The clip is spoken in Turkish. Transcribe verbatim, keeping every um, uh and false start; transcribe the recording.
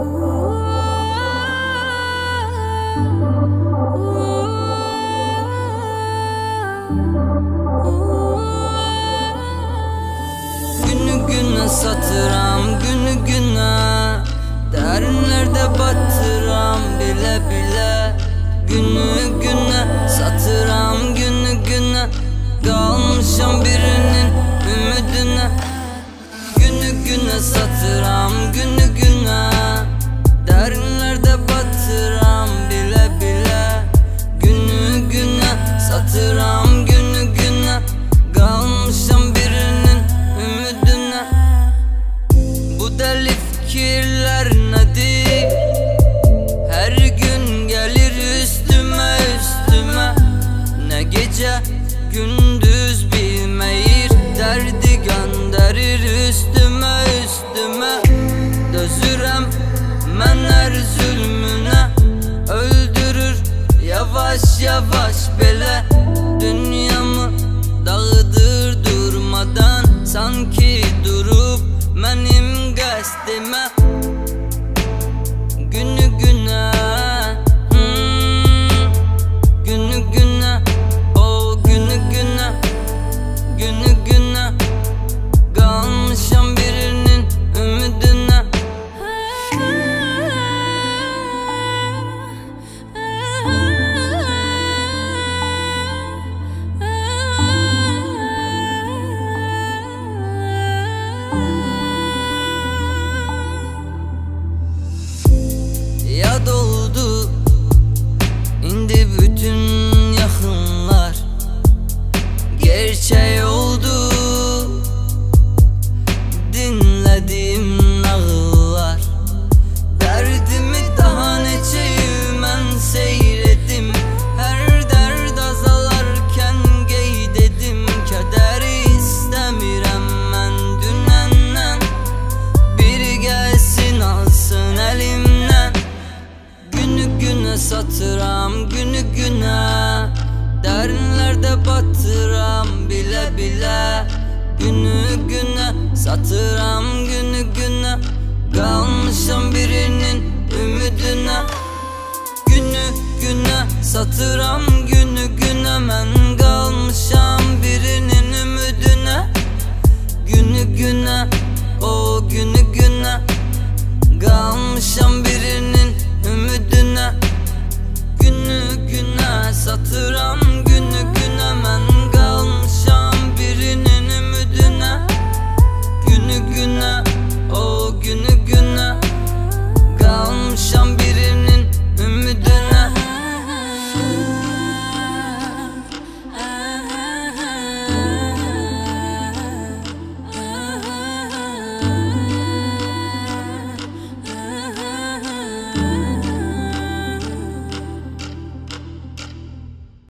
Günü güne satıram, günü güne derinlerde batıram bile bile. Günü güne satıram, günü güne kalmışam birinin ümidine. Günü güne satıram, günü güne derinlerde batıram bile bile. Günü güne satıram, günü güne kalmışam birinin ümidine. Bu deli fikirler nedir? Her gün gelir üstüme üstüme. Ne gece gündüz bilmeyir, derdi gönderir üstüme üstüme. Dözürem men her zulmüne, öldürür yavaş yavaş bile. Dünyamı dağıdır durmadan, sanki durup benim qəsdimə. Günü güne, hmm, günü güne, o günü güne, günü güne kalmışam birinin ümidine. Yad oldu indi bütün yakınlar, gerçek oldu dinlediğim nağıllar. Derdimi daha neçeyim mən seyredim, her derd azalarken gey dedim. Kederi istemirem mən dünəndən, biri gelsin alsın elimden. Günü güne satıram, günü güne derinlerde batıram bile bile. Günü güne satıram, günü güne kalmışam birinin ümidine. Günü güne satıram, günü güne men